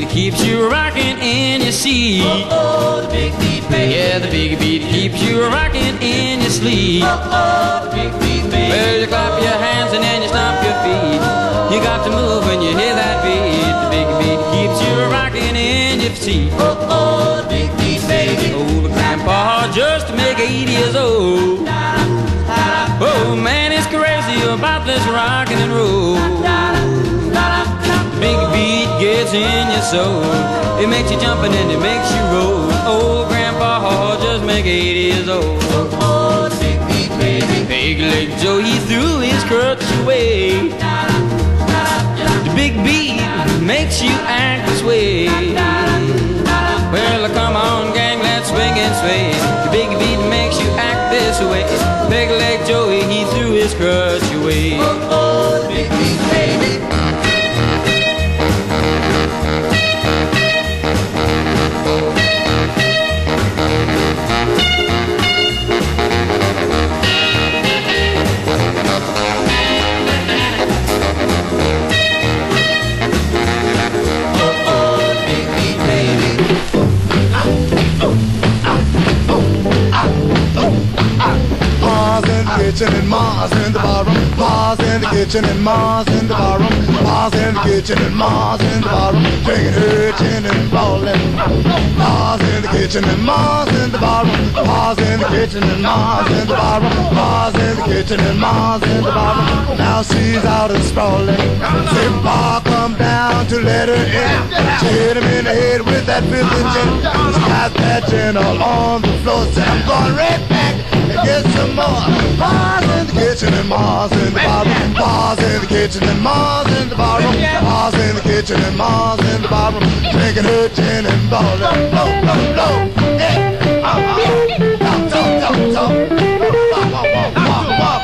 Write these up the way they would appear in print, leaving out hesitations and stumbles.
keeps you rocking in your seat. Oh, the big beat, baby. Yeah, the big beat keeps you rocking in your sleep. Oh, the big beat, baby. Well, you clap your hands and then you stomp your feet. You got to move when you hear that beat. The big beat keeps you rocking in your seat. Oh, the big beat, baby. Old grandpa just to make 80 years old. Oh man, it's crazy about this rockin' and roll. Big beat gets in your soul. It makes you jump and then it makes you roll. Old grandpa just make 80 years old. Oh, the big beat, baby. Big Leg Joe, he threw his crutch away. The big beat makes you act this way. Well, come on, gang, let's swing and sway. The big beat makes you act this way. Big Leg Joey, he threw his crutch away. Oh, the big beat, baby. Kitchen and Ma's in the barroom, Ma's in the kitchen and Ma's in the barroom, Ma's in the kitchen and Ma's in the barroom, drinking her gin and ballin'. Ma's in the kitchen and Ma's in the barroom, Ma's in the kitchen and Ma's in the barroom, Ma's in the kitchen and Ma's in the barroom. Now she's out and sprawling. Say Ma come down to let her in. She hit him in the head with that 15 gin. She got that gin all on the floor. Said I'm going right back and get some more. Ma's in the kitchen and Ma's in the barroom, Ma's in the kitchen and Ma's in the barroom, Ma's in the kitchen and Ma's in the barroom, drinking her gin and ballin'. Blow, blow, blow, hey, talk, talk, talk, walk, walk, walk, walk.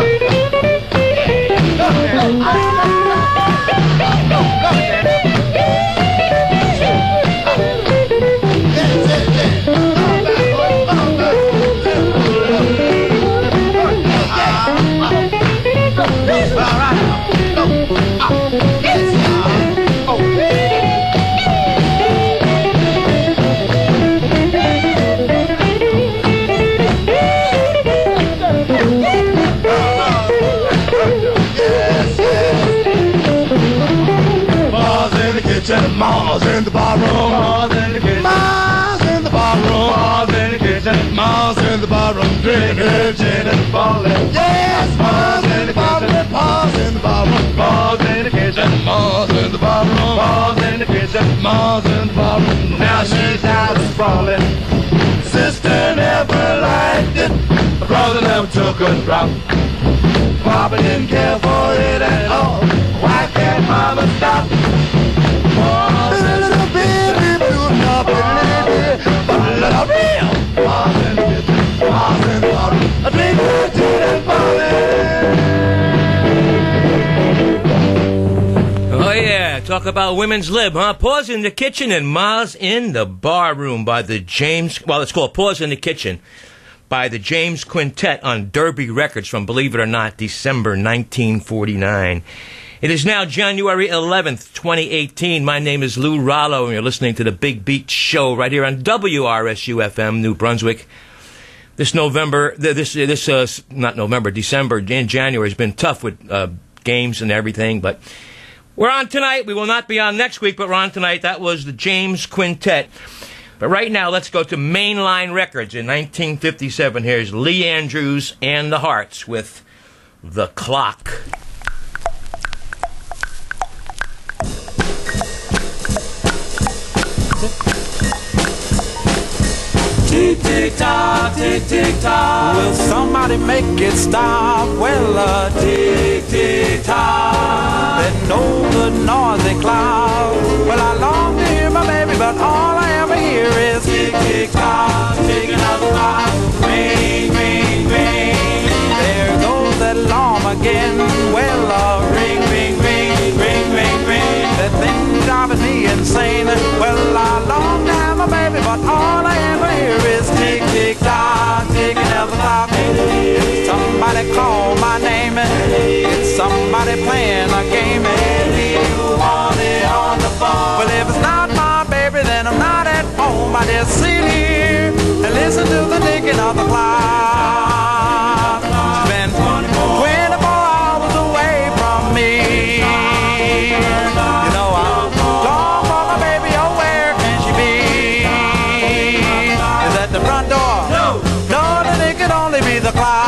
Ma's in the barroom, Ma's in the kitchen, Ma's in the barroom, Ma's in the kitchen, Ma's in the barroom, drinking her gin and ballin'. Yes, Ma's in the barroom, Ma's in the barroom, Ma's in the kitchen, Ma's in the barroom, Ma's in the kitchen, Ma's in the barroom. Now she's out sprawling. Sister never liked it, brother never took a drop. Papa didn't care for it at all. Why can't Mama stop? Oh yeah, talk about women's lib, huh? Paws in the Kitchen and Ma's in the Barroom by the James, well, it's called Paws in the Kitchen by the James Quintet on Derby Records from, believe it or not, December 1949. It is now January 11th, 2018. My name is Lou Rallo, and you're listening to the Big Beat Show right here on WRSU-FM, New Brunswick. December and January has been tough with games and everything, but we're on tonight. We will not be on next week, but we're on tonight. That was the James Quintet. But right now, let's go to Mainline Records. In 1957, here's Lee Andrews and the Hearts with The Clock. Tick, tick, tock, tick, tick, tock. Will somebody make it stop? Well, tick, tick, tock. Then know the noisy clock. Well, I long to hear my baby, but all I ever hear is tick, tick, tock, tick another clock. Ring, ring, ring. There goes that alarm again. Well, ring, ring, ring, ring, ring, ring. That thing driving me insane. Well, I long to have my baby, but all I ever hear is tick, tick, tock, tick another clock. Somebody call my name. It's somebody playing a game. You want it on the phone. Well, if it's not my just sit here and listen to the ticking of the clock. She's been 24 hours away from me. You know I'm long for my baby, oh where can she be? Is that the front door? No, then it could only be the clock.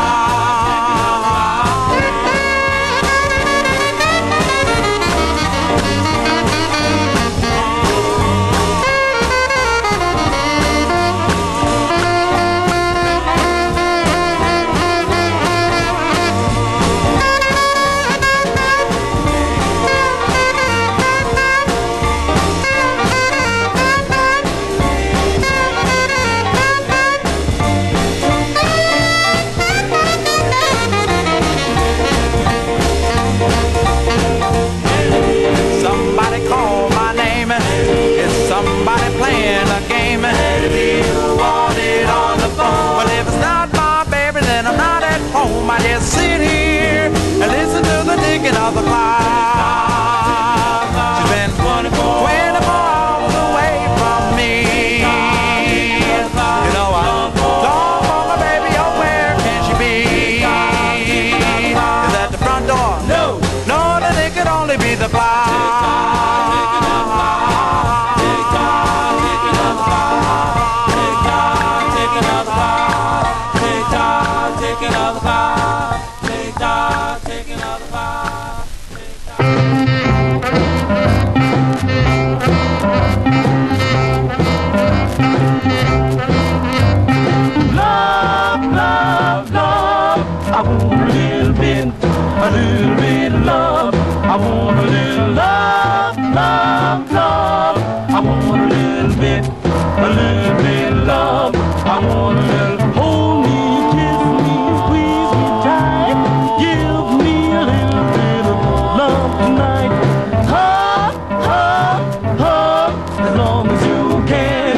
Somebody call my name. Is somebody playing a game? If you want it on the phone. Well, if it's not my baby, then I'm not at home. I just sit here and listen to the ticking of the clock. She's been 24 hours away from me. You know I'm long for my baby, oh where can she be? Is that the front door? No, then it could only be the clock. I want a little bit of love. I want a little love, love, love. I want a little bit of love. I want a little hold me, kiss me, squeeze me tight. Give me a little bit of love tonight. Hug, hug, hug, as long as you can.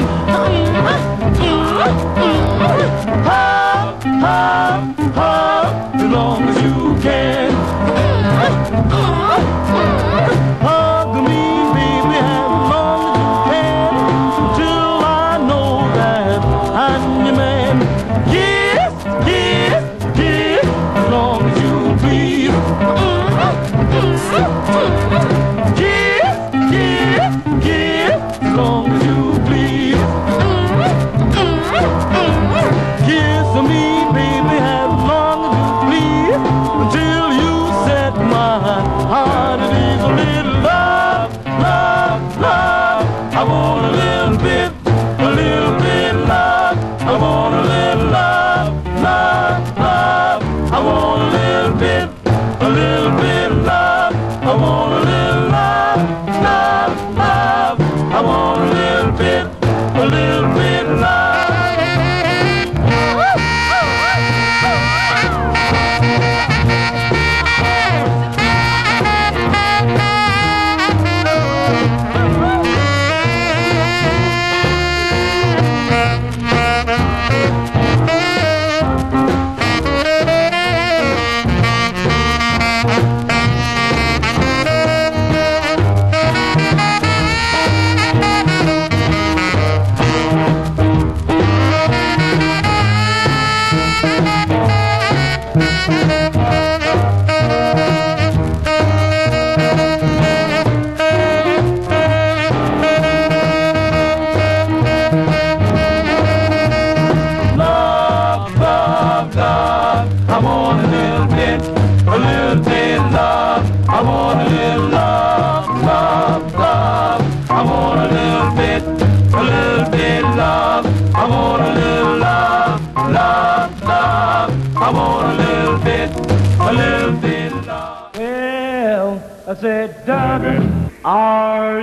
Hug, hug, hug, as long as you can. Hug me, baby, as long as you can, until I know that I'm your man. Yes, yes, yes, as long as you please. Yes, yes, yes, as long as you please. Kiss me, baby, as long as you please, until you set my heart at ease. A little love, love, love. I want a little bit love. I want a little love, love, love. I want a little bit love. I want a little love, love, love. I want a little bit love. I said, darling, are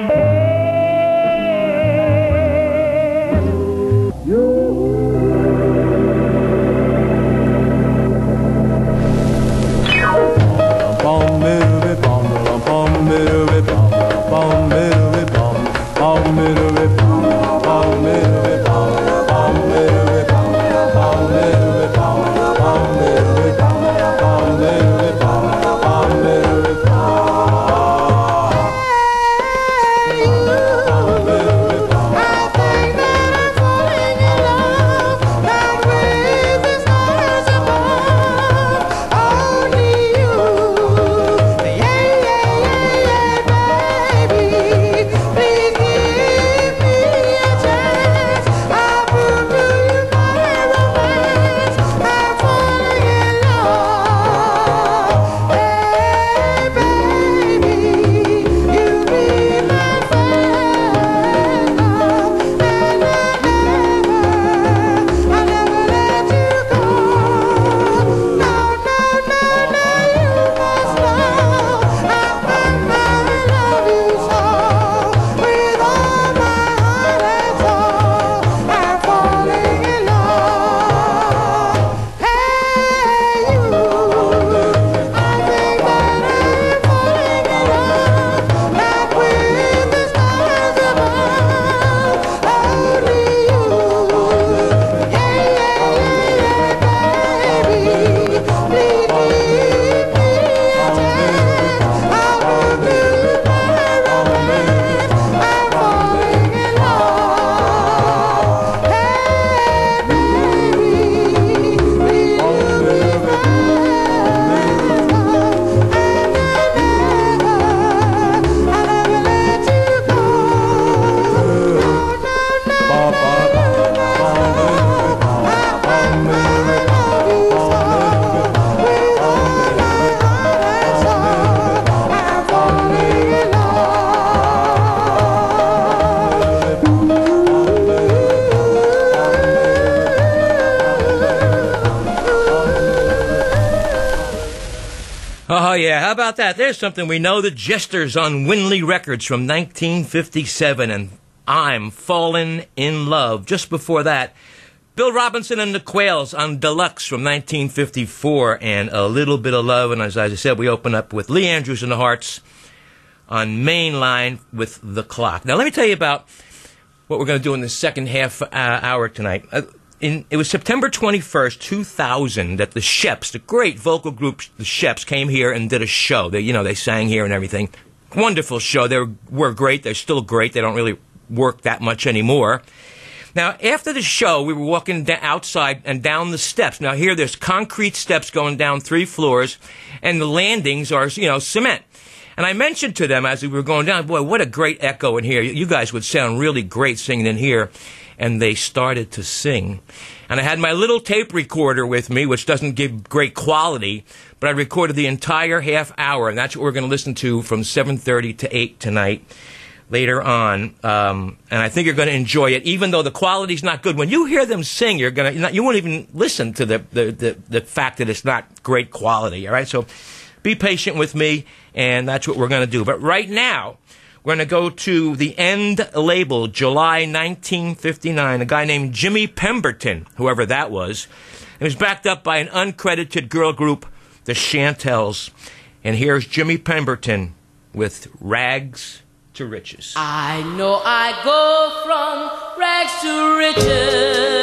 Oh, yeah. How about that? There's something we know. The Jesters on Winley Records from 1957, and I'm Fallen in Love. Just before that, Bill Robinson and the Quails on Deluxe from 1954, and A Little Bit of Love. And as I said, we open up with Lee Andrews and the Hearts on Mainline with The Clock. Now, let me tell you about what we're going to do in the second half hour tonight. It was September 21st, 2000, that the Sheps, the great vocal group, the Sheps, came here and did a show. They sang here and everything. Wonderful show. They were great. They're still great. They don't really work that much anymore. Now, after the show, we were walking outside and down the steps. Now, here, there's concrete steps going down 3 floors, and the landings are, cement. And I mentioned to them as we were going down, boy, what a great echo in here. You guys would sound really great singing in here. And they started to sing. And I had my little tape recorder with me, which doesn't give great quality, but I recorded the entire half hour, and that's what we're going to listen to from 7:30 to 8 tonight, later on. And I think you're going to enjoy it, even though the quality's not good. When you hear them sing, you won't even listen to the fact that it's not great quality, all right? So be patient with me, and that's what we're going to do. But right now, we're going to go to the End label, July 1959. A guy named Jimmy Pemberton, whoever that was. It was backed up by an uncredited girl group, the Chantels. And here's Jimmy Pemberton with Rags to Riches. I know I go from rags to riches.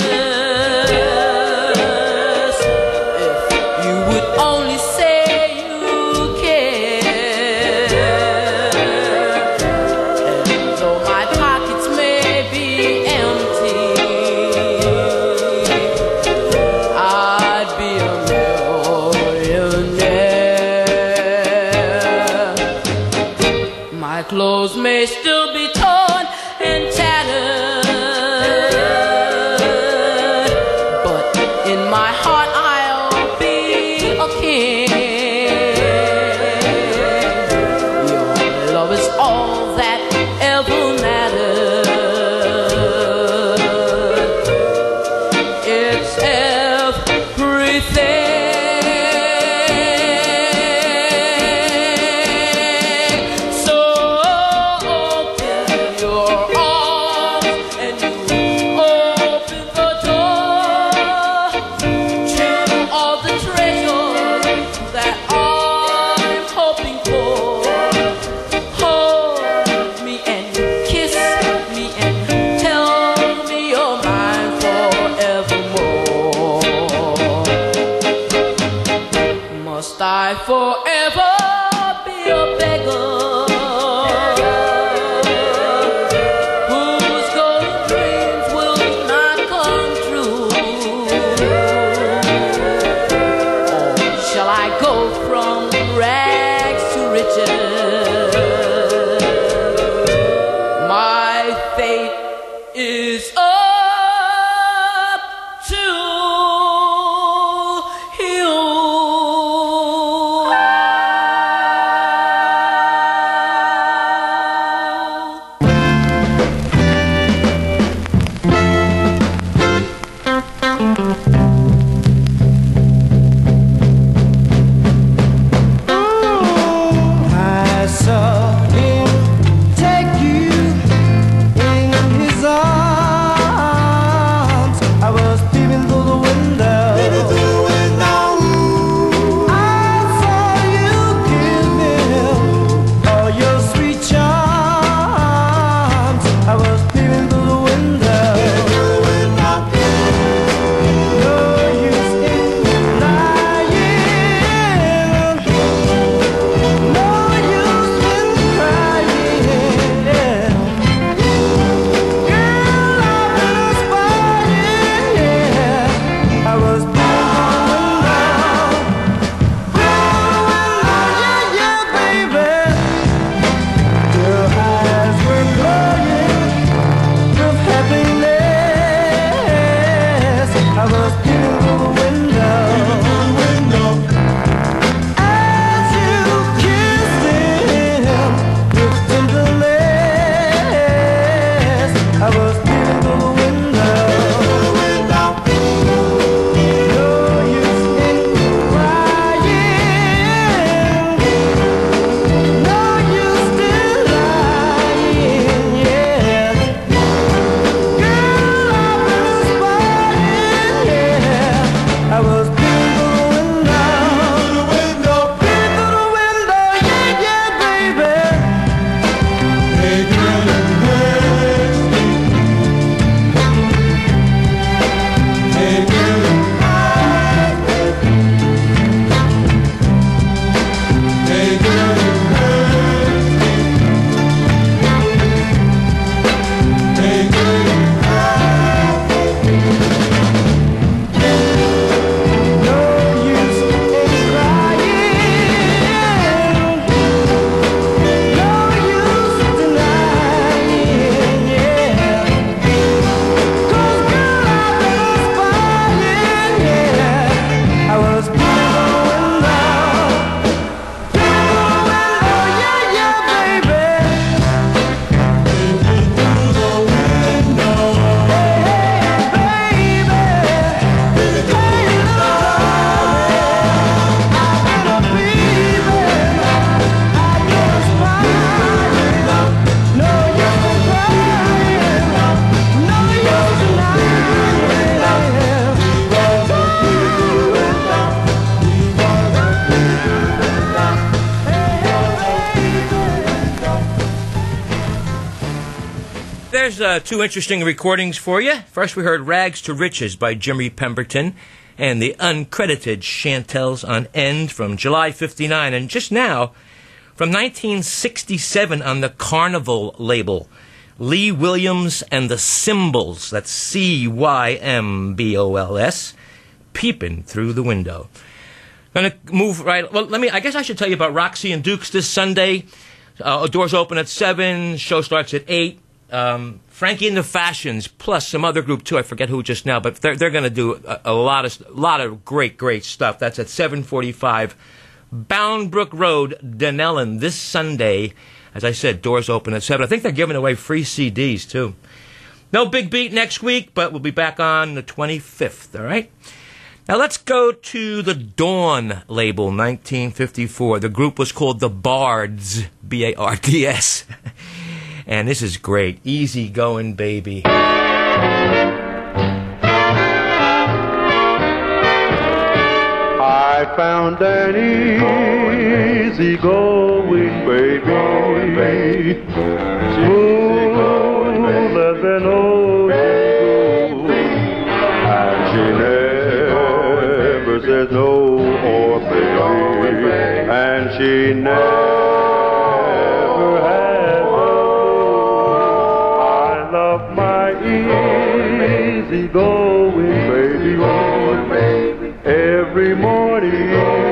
If you would only say you care. And though my pockets may be empty, I'd be a millionaire. My clothes may still be torn and tattered, but in my heart I'll be a king. Your love is all that ever mattered. It's everything. So open there's two interesting recordings for you. First, we heard Rags to Riches by Jimmy Pemberton and the uncredited Chantels on End from July 59. And just now, from 1967 on the Carnival label, Lee Williams and the Symbols, that's Cymbols, Peeping Through the Window. Gonna move right, well, I guess I should tell you about Roxy and Dukes this Sunday. Doors open at 7, show starts at 8. Frankie and the Fashions, plus some other group too, I forget who just now, but they're gonna do a lot of great stuff. That's at 7:45 Boundbrook Road, Dunellen, this Sunday. As I said, doors open at 7. I think they're giving away free CDs, too. No Big Beat next week, but we'll be back on the 25th, all right? Now let's go to the Dawn label, 1954. The group was called the Bards, B-A-R-D-S. And this is great. Easy Going Baby. I found an easy going baby, smooth as an ocean blue, and she never says no, or baby, and she never has no. I love my easy going baby, every morning,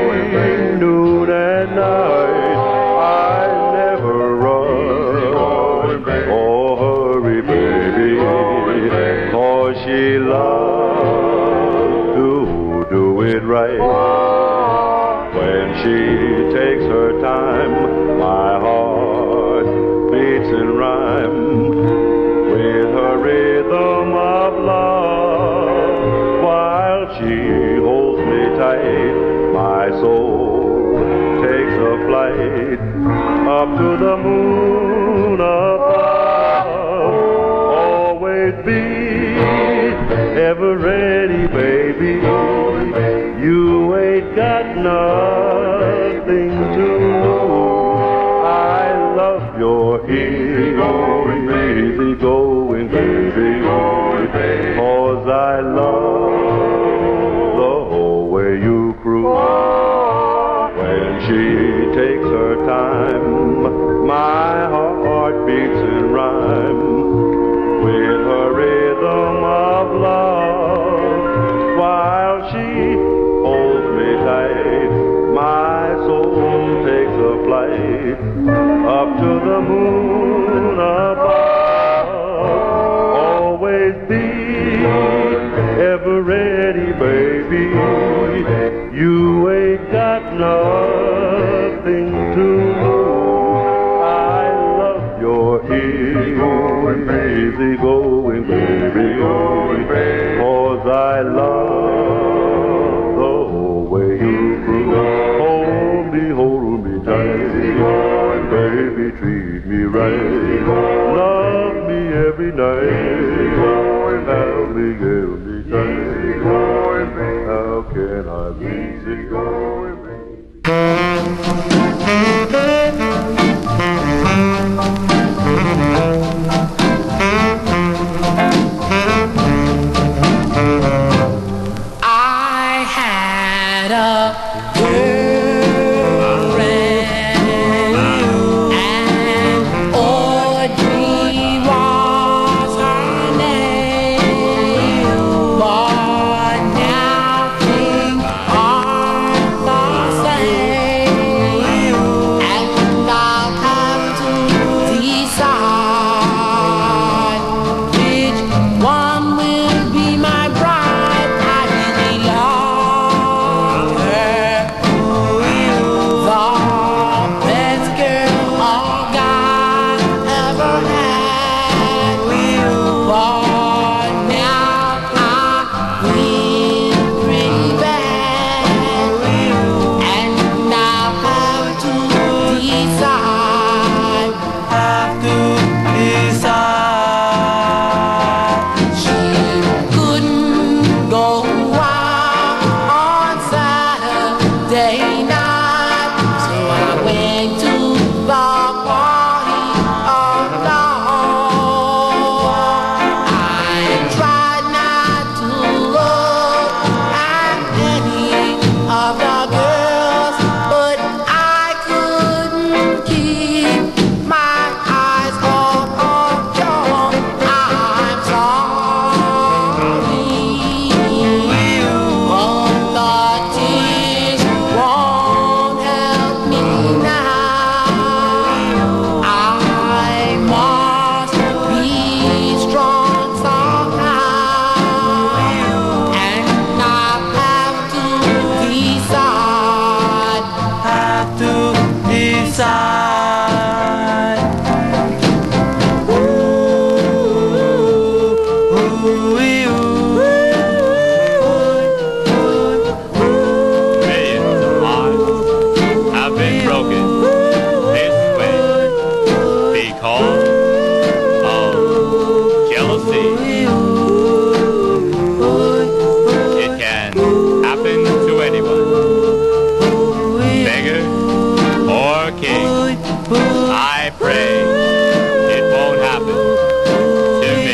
noon and night. I never run or hurry, baby, 'cause she loves to do it right. When she takes her time, my heart beats in rhyme with her rhythm of love. While she holds me tight, my soul takes a flight up to the moon above. Always be ever ready, baby. You ain't got nothing to lose. I love your easy going, baby, 'cause I love the whole way you cruise. When she takes her time, my heart beats in rhyme with her rhythm of love. While she holds me tight, my soul takes a flight up to the moon above. Always be ever ready, baby. You ain't got nothing to lose. I love your easy going, baby, 'cause I love the whole way you cruise. Hold me tight, baby, treat me right. Love me every night, help me, give me tight. How can I be easy going, baby? I had a girlfriend, and Audrey was her name, but now things aren't the same. side. Millions of hearts have been broken this way because of jealousy. It can happen to anyone, beggar or king. I pray it won't happen to me.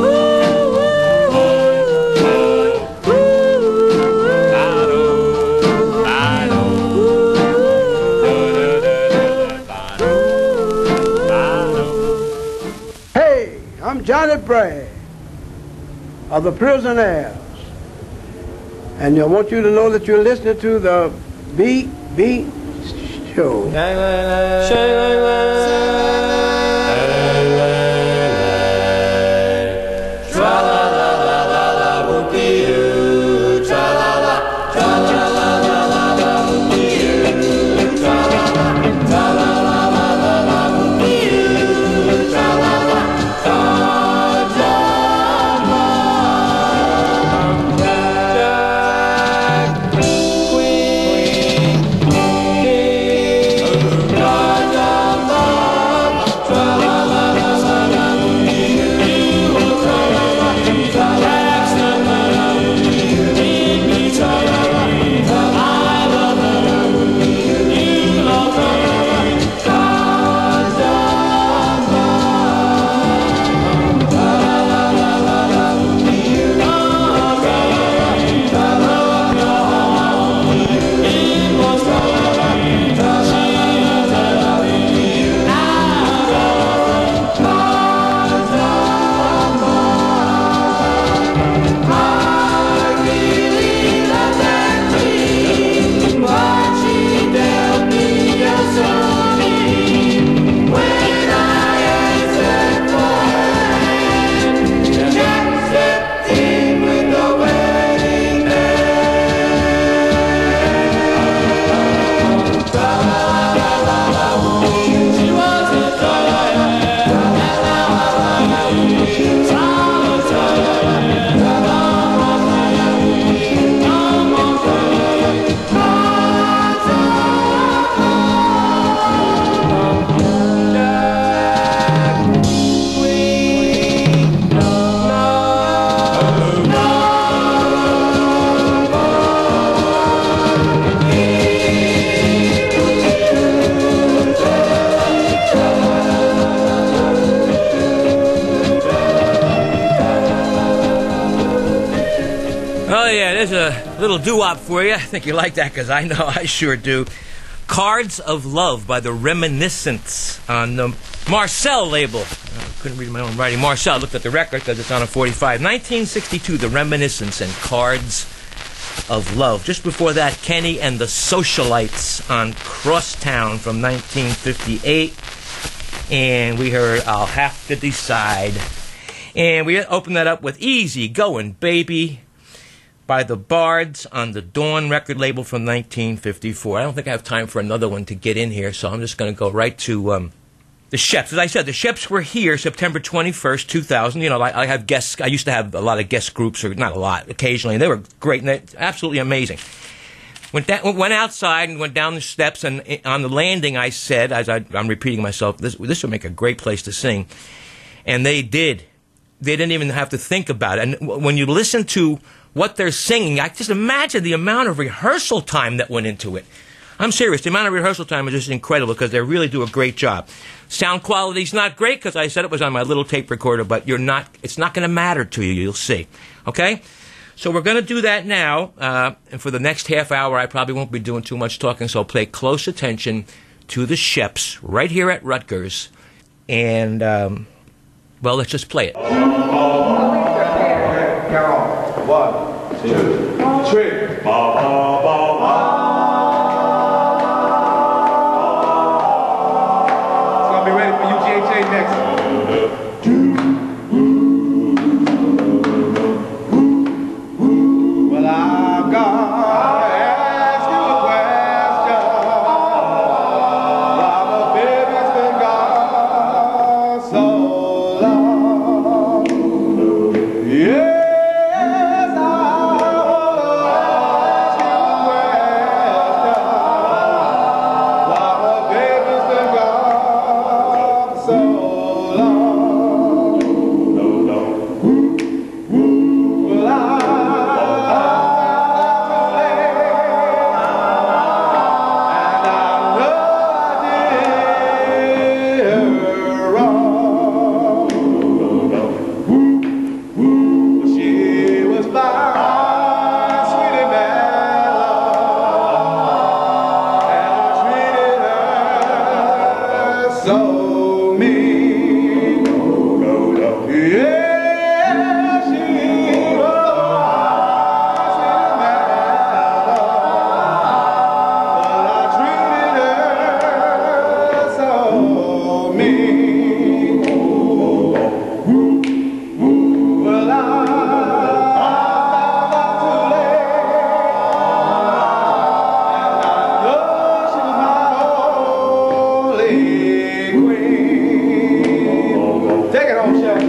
Hey, I'm Johnny Bray of the Prisoners, and I want you to know that you're listening to the Beat Show. Oh, yeah, there's a little doo-wop for you. I think you like that because I know I sure do. Cards of Love by the Reminiscents on the Marcel label. I couldn't read my own writing. Marcel, I looked at the record because it's on a 45. 1962, the Reminiscents and Cards of Love. Just before that, Kenny and the Socialites on Crosstown from 1958. And we heard I'll Have to Decide. And we opened that up with Easy Going Baby by the Bards on the Dawn record label from 1954. I don't think I have time for another one to get in here, so I'm just going to go right to the Sheps. As I said, the Sheps were here September 21st, 2000. You know, I have guests. I used to have a lot of guest groups, or not a lot, occasionally, and they were great and they're absolutely amazing. Went outside and went down the steps, and on the landing I said, as I'm repeating myself, this would make a great place to sing. And they did. They didn't even have to think about it. And when you listen to what they're singing, I just imagine the amount of rehearsal time that went into it. I'm serious. The amount of rehearsal time is just incredible because they really do a great job. Sound quality's not great because I said it was on my little tape recorder, but it's not going to matter to you. You'll see. Okay? So we're going to do that now. And for the next half hour, I probably won't be doing too much talking, so pay close attention to the Sheps right here at Rutgers. And, well, let's just play it. Count 1, 2, 3. Ba, ba, ba, ba. It's gonna be ready for UGHA next. Well, I'm gonna ask you a question. so mean. Yeah, she was. But I treated her so mean. Well, I found out too late. And I know she was my only queen. Take it home, Chef.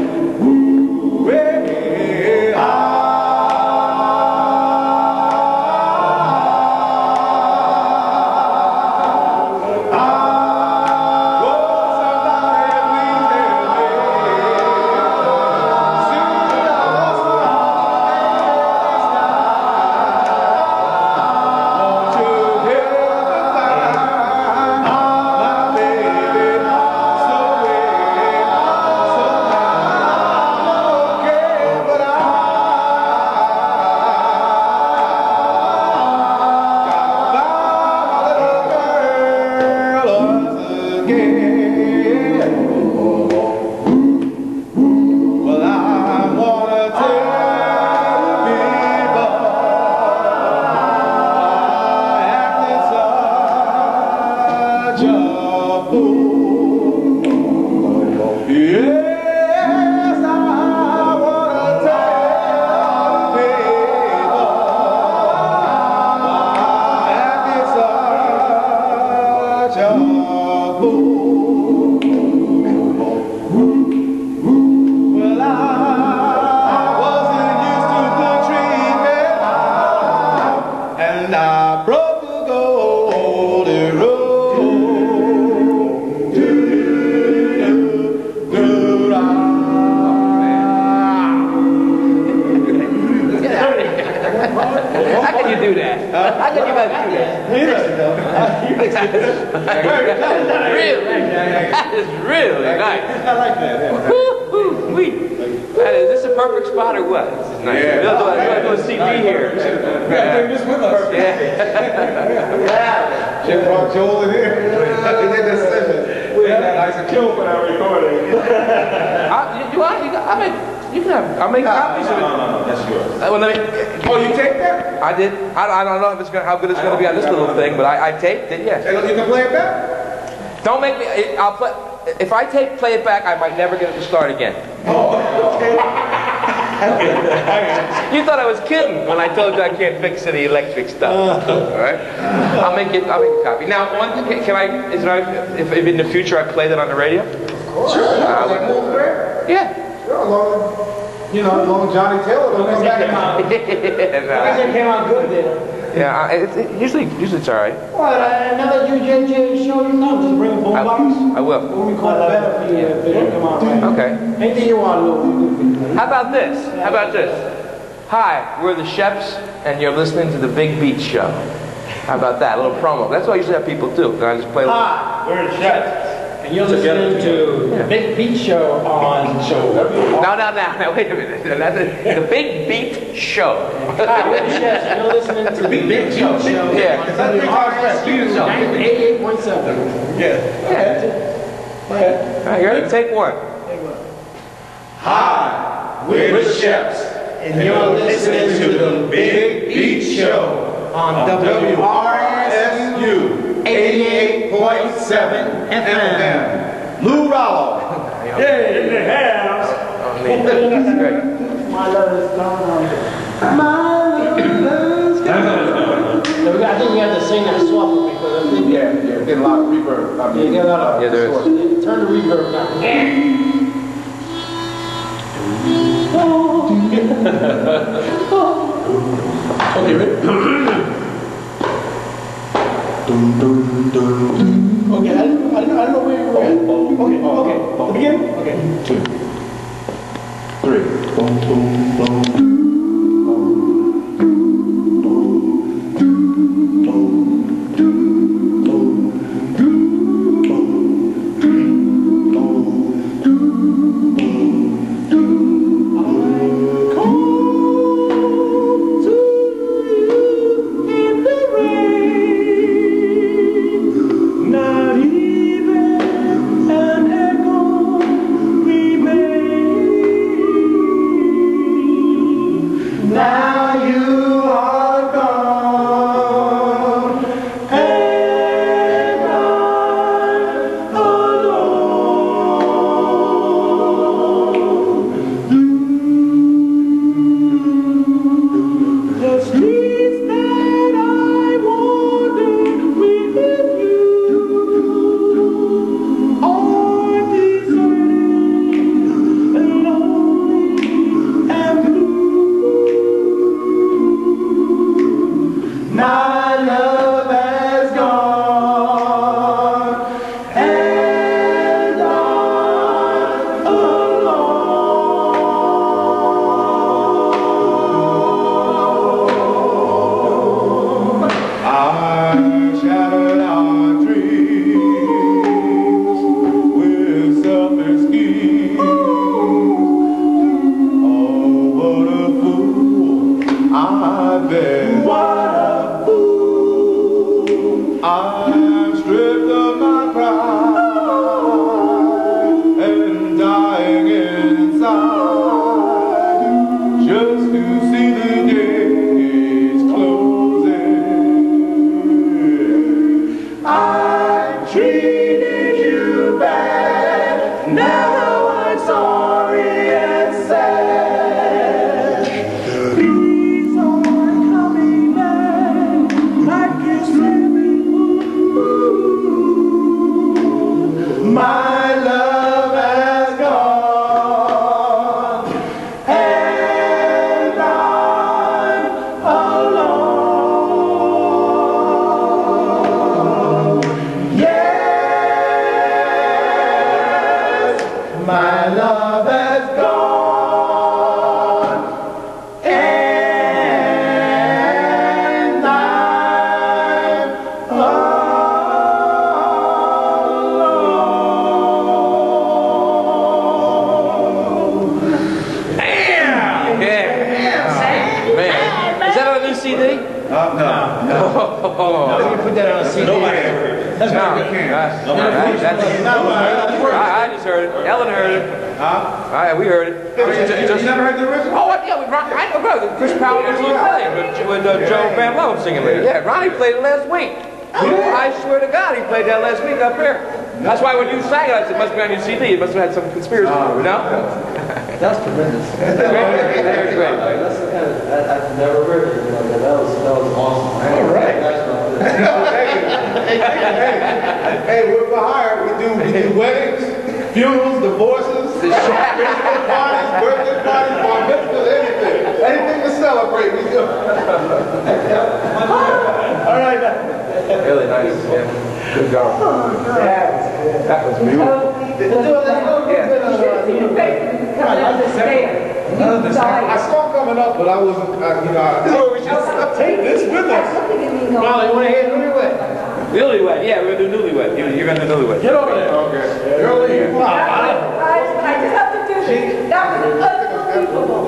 How good it's going to be on this little thing, but I taped it, yes. You can play it back? Don't make me, I'll play, if I play it back, I might never get it to start again. Oh, okay. You thought I was kidding when I told you I can't fix any electric stuff. All right? I'll make a copy. Now, one thing, can I, is it all right if in the future I play that on the radio? Of course. Sure. Yeah. Sure, you know, as long as Johnny Taylor don't come back. It came out good then. Yeah, usually it's all right. What, another UJJ show you know? Just bring a boombox? I will. We'll record it better for you if it don't come out right. Okay. Anything you want, Lou. How about this? Hi, we're the Sheps, and you're listening to the Big Beat Show. How about that? A little promo. That's what I usually have people do. Then I just play a little. Hi, we're the Sheps. And you're listening to the Big Beat Show on No, wait a minute. The Big Beat Show. You're listening to the Big Beat Show. Yeah. 88.7. Yeah. All right, you ready? Take one. Hi, we're the Sheps, and you're listening to the Big Beat Show on WRSU 88.7 FM. Lou Rollo. Yeah, in the house. That's great. My love is gone. My love is gone. I think we have to sing that softly because I think Yeah, get a lot of reverb. you get a lot of Yeah, there is. Turn the reverb down. Okay, ready? Okay, I don't know where you were at. Okay. The beginning? Okay. 2, 3. Boom, boom, boom. Not even treated you bad. Now I'm sorry and sad. Please aren't coming back like you said before. My love has gone and I'm alone. Yes, my love has gone and I'm alone. Yeah. Man. Is that on a new CD? No. Oh. You put that on a CD. Nobody ever heard it. That's No. not good. I just heard it. Ellen heard it. We heard it. You never heard the original? Oh, yeah, I know about it. Chris Powell was playing with Joe Van Lowe singing with it. Yeah, Ronnie played it last week. I swear to God, he played that last week up here. That's why when you sang it, I said, it must be on your CD. It must have had some conspiracy. No? That's tremendous. That's great. That's great. I've never heard it. That was awesome. All right. Hey, we're for hire. We do weddings, funerals, divorces, Christmas parties, birthday parties, bar mitzvahs, anything. Anything to celebrate, we do. All right. Really nice. Yeah. Good job. That was beautiful. I saw him coming up, but I wasn't, so we should take this with us. Molly, you want to hear Newlywed? Newlywed, yeah, we're going to do Newlywed. You're going to do Newlywed. Get over there. Okay. Early. I just have to do this. That was unbelievable.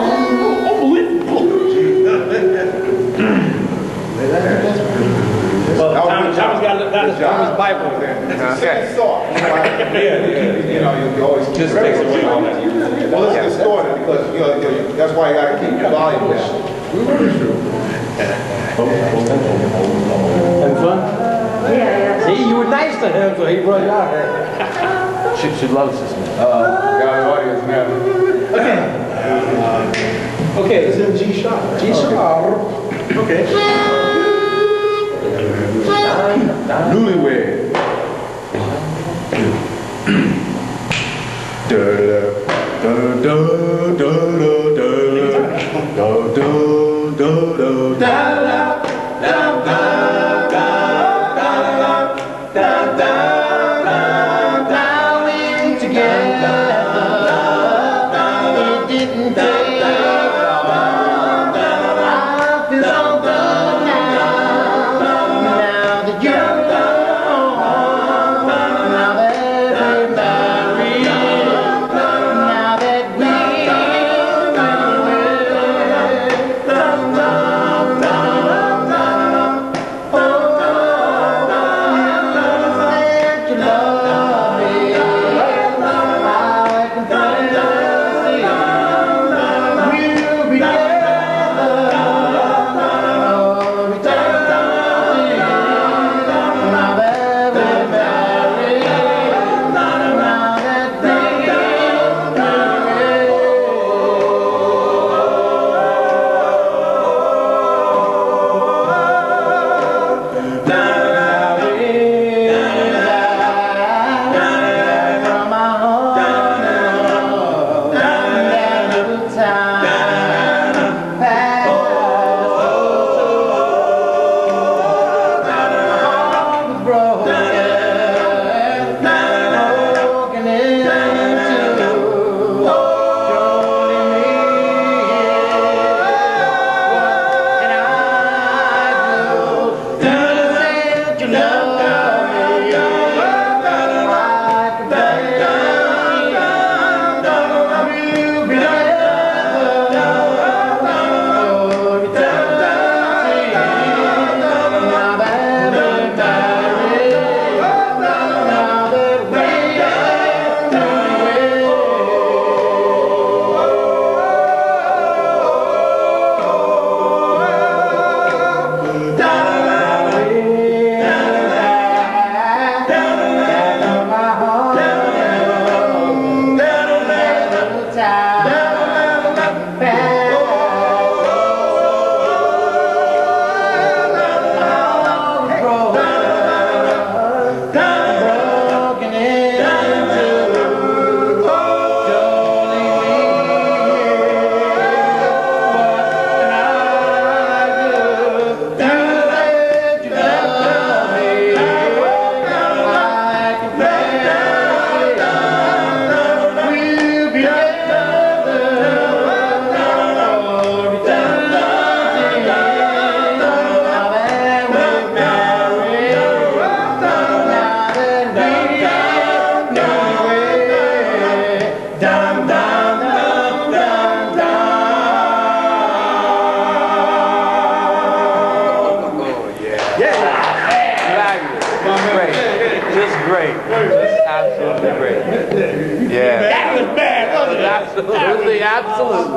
Well, Thomas got Thomas Bible there. Okay. You know, you always just takes away all that. Well, it's distorted because that's why you got to keep your volume down. Having fun? Yeah. See, you were nice to him, so he brought you out here. She loves this man. Got an audience now. Okay, this is G sharp. G sharp. Okay. Newlywed. Da da da da da da da great. Just absolutely great. Yeah. That was bad, wasn't it? Absolutely, absolutely.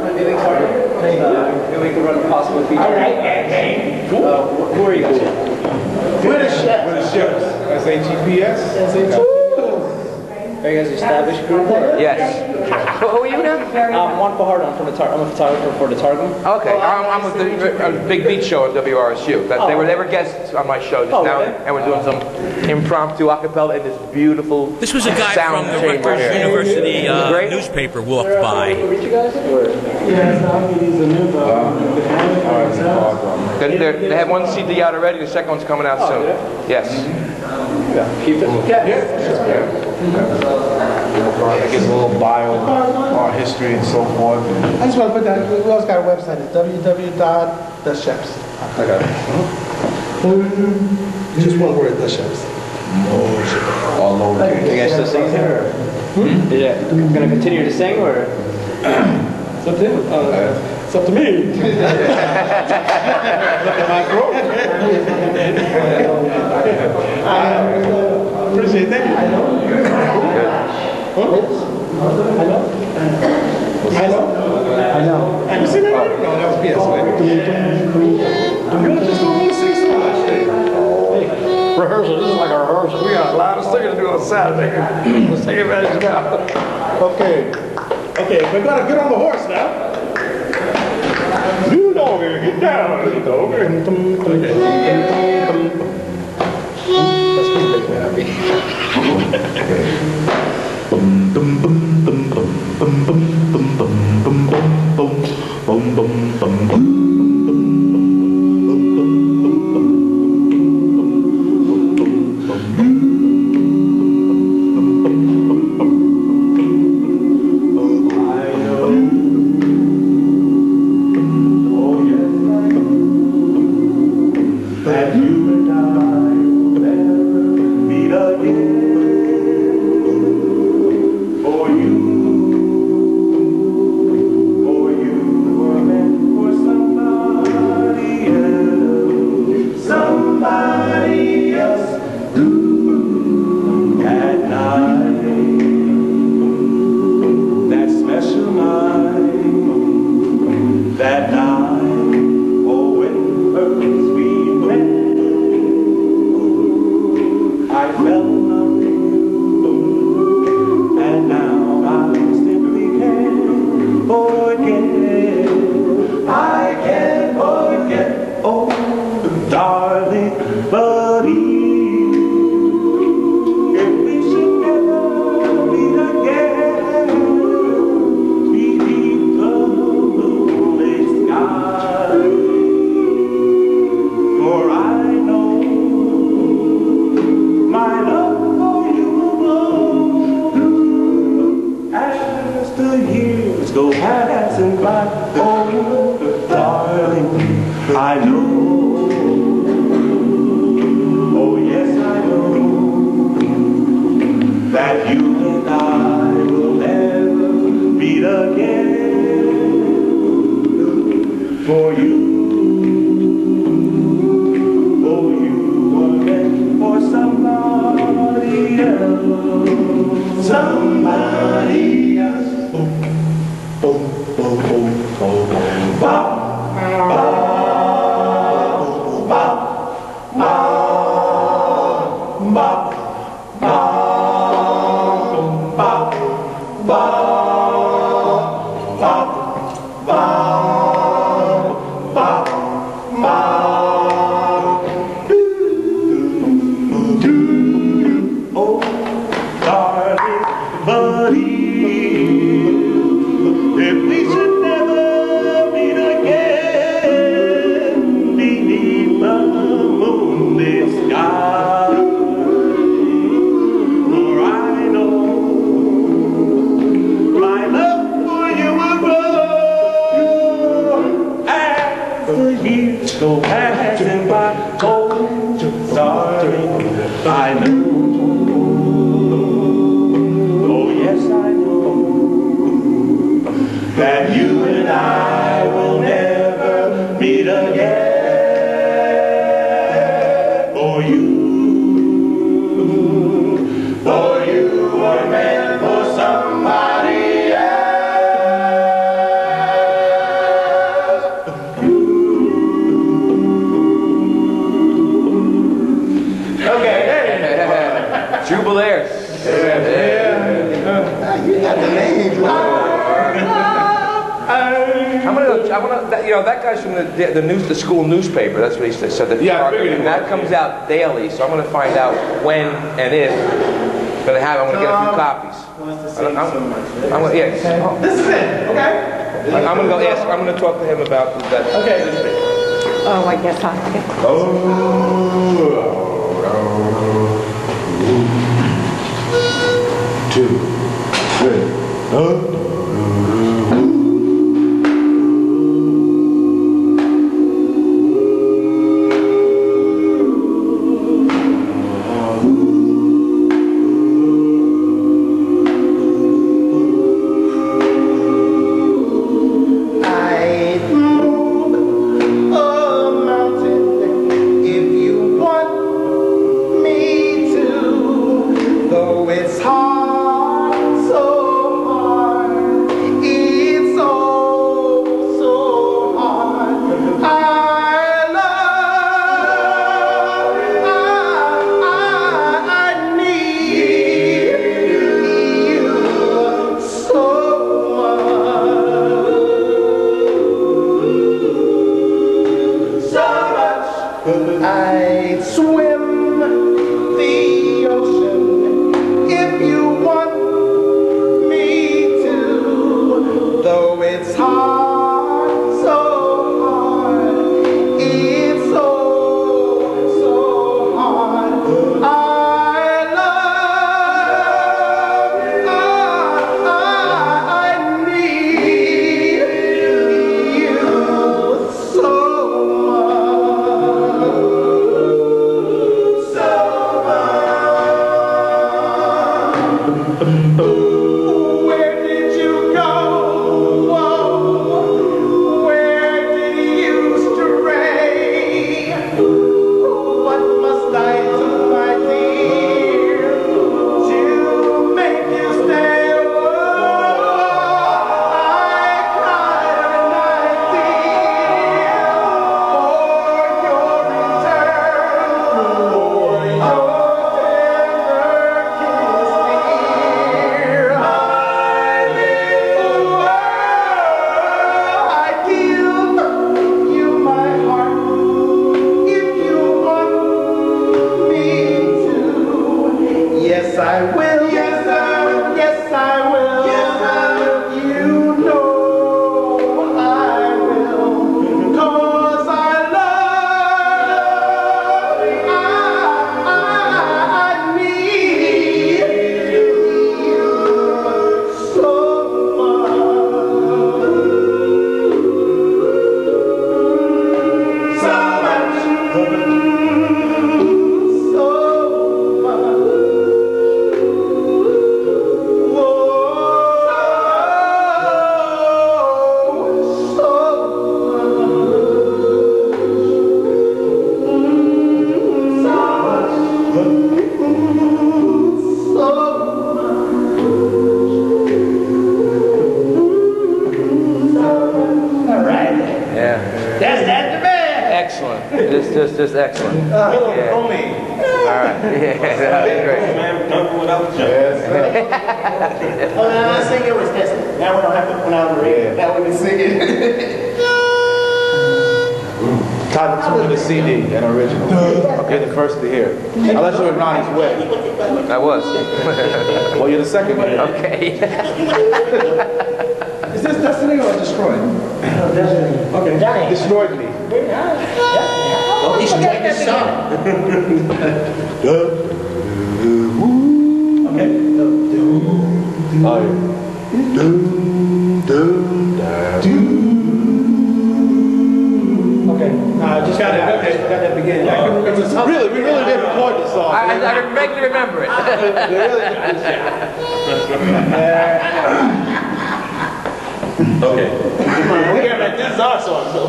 We can run a possible feature. All right, cool. Who are you guys? We're the chefs. We're the chefs. SHEPS. Are you guys an established group? Yes. Who are you now? Juan Fajardo. I'm a photographer for the Targum. Okay, I'm with the Big Beat Show at WRSU. They were guests on my show just now, really? and we're doing some impromptu acapella in this beautiful This was a guy from the Rutgers University newspaper walked by. They have one CD out already. The second one's coming out soon. Yes. Keep it. It gives a little bio, our history and so forth. I just want to put that, we also got a website, it's www.thechefs. Okay. Just one word, the chefs. All lowercase. You guys still singing here? Is it going to continue to sing or? It's up to him. It's up to me. Look at my throat. Appreciate it. Thank you. I know. Have you seen that? No, that was BS. I'm going to just go and sing so much. Rehearsal. This is like a rehearsal. We got a lot of singing to do on Saturday. Let's take advantage now. Okay, we're going to get on the horse now. You doggy, get down, you doggy. Theirs. You got the names. I'm gonna that guy's from the school newspaper. That's what he said. So and that comes out daily. So I'm gonna find out when and if I'm gonna get a few copies. I'm gonna, yeah. This is it, okay? I'm gonna go ask. I'm gonna talk to him about that. Okay. Oh, I guess I. Two, three. I'd swim the ocean if you want me to, though it's hard, so hard, it's so hard. I need you so Where did you go? Whoa. Where did you stray? What must I do, my dear, to make you stay? I cried a night, dear, for your return, for your Yes, I will. Yes, I will. Yes, I will. Yes, I will. You know I will. 'Cause I love you. I need you so much. So much. That's the man. Excellent. Just excellent. Homie. All right. Yeah, that was great. Oh, now I sing it was tested. Now we don't have to put out the radio. Now we can sing it. Title 2 of the CD, an original. You're the first to hear. Unless you're in Ronnie's way. I was. Well, you're the second to hear. Okay. Is this Destiny or Destroyed? Destiny. Okay. Destroyed me. Well, he should take this song. Okay. Okay. Just got that beginning. Really, we really did record this song. I can vaguely remember it. Okay. We got like this is our song, so.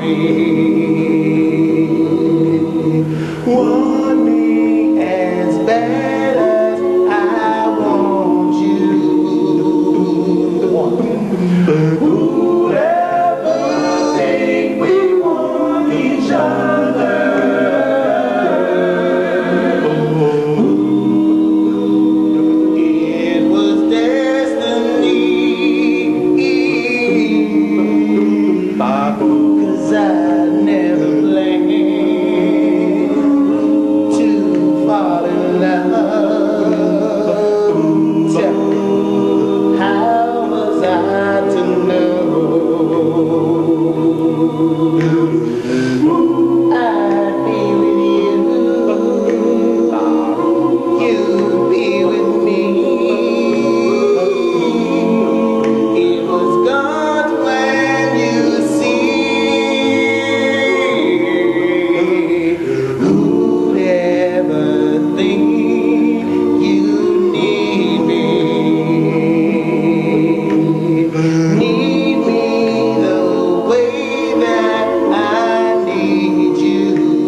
me. Want me as bad as I want you. Whoever think we want each other. It was destiny. 'Cause I never planned to fall in love. Tell me, how was I to know I'd be with you, you'd be with me? It was God's plan, you see. Who'd ever think you need me? Need me the way that I need you.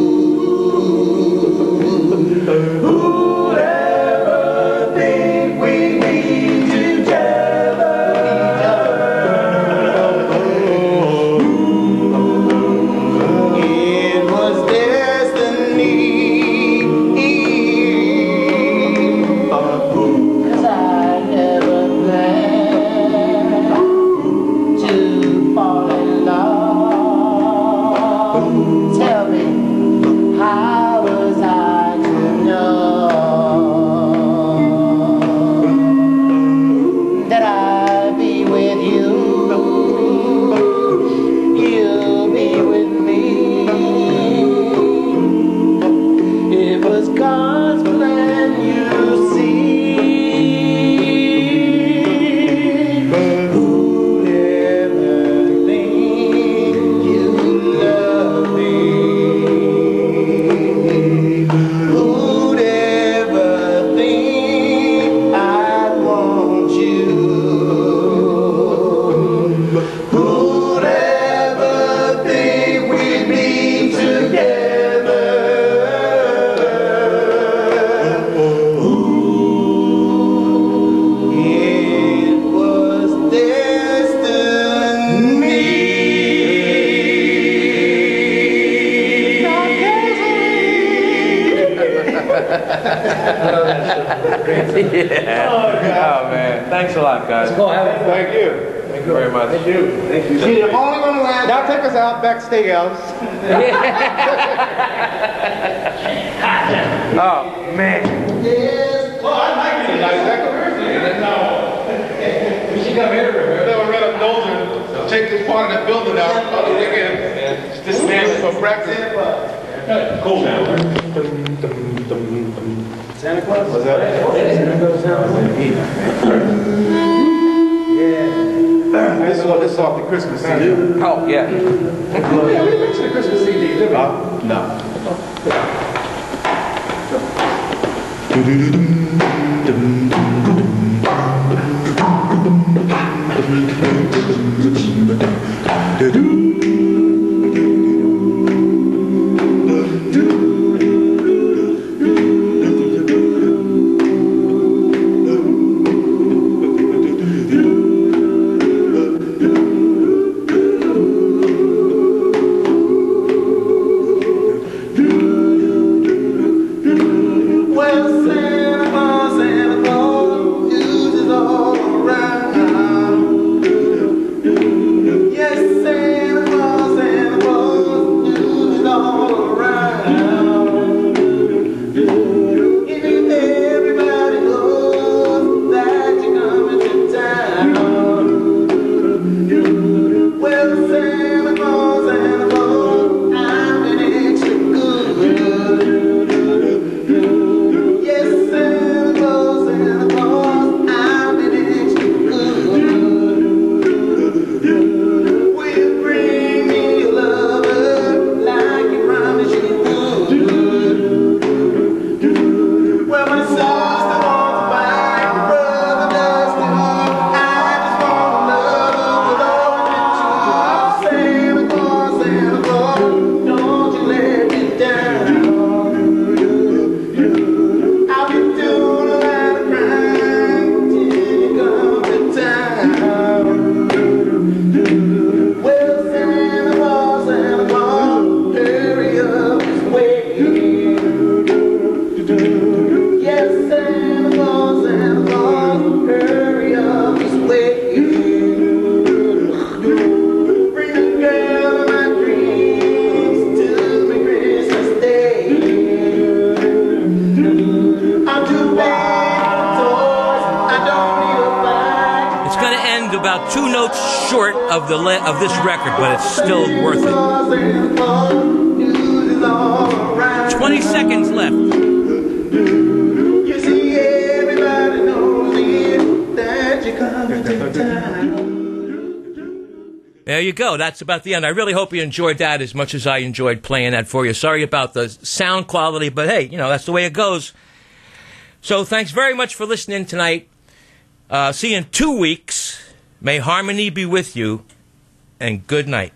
Who'd ever think we'd be together? It was destiny. 'Cause I never planned to fall in love. Tell me, how was I to know that I'd be with you, you'll be with me? It was God's plan, you see. Who'd ever think you love me? Who'd ever think I'd want you? Who'd ever think we'd be together? It was Yeah. Oh, man. Thanks a lot, guys. Go ahead. Thank you. Thank you very much. Thank you. Thank you. See, the only one last. Now take us out back steakhouse. Oh, man. Well, I like it. Nice decoration. We should come here. We'll run up those and take this part of the building out. This man is for breakfast. Cool down. Santa Claus? What's that? Yeah. This is off the Christmas CD. Oh, yeah. We mentioned the Christmas CD, did we? No. Well, Santa Claus uses all around. going to end about 2 notes short of of this record, but it's still worth it. 20 seconds left. You see, everybody knows it, that you come to take time. There you go. That's about the end. I really hope you enjoyed that as much as I enjoyed playing that for you. Sorry about the sound quality, but hey, that's the way it goes. So thanks very much for listening tonight. See you in 2 weeks. May harmony be with you, and good night.